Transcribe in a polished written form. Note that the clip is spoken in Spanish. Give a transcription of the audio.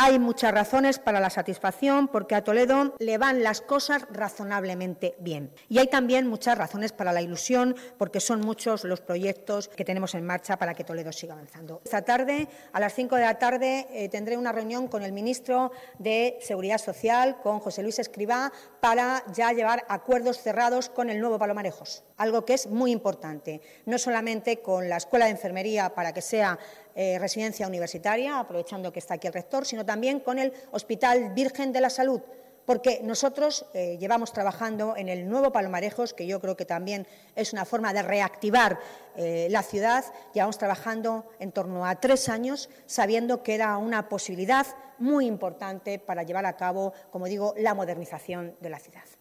Hay muchas razones para la satisfacción porque a Toledo le van las cosas razonablemente bien. Y hay también muchas razones para la ilusión porque son muchos los proyectos que tenemos en marcha para que Toledo siga avanzando. Esta tarde, a las 5 de la tarde, tendré una reunión con el ministro de Seguridad Social, con José Luis Escrivá, para ya llevar acuerdos cerrados con el nuevo Palomarejos, algo que es muy importante, no solamente con la Escuela de Enfermería para que sea residencia universitaria, aprovechando que está aquí el rector, sino también con el Hospital Virgen de la Salud, porque nosotros llevamos trabajando en el nuevo Palomarejos, que yo creo que también es una forma de reactivar la ciudad, llevamos trabajando en torno a 3 años, sabiendo que era una posibilidad muy importante para llevar a cabo, como digo, la modernización de la ciudad.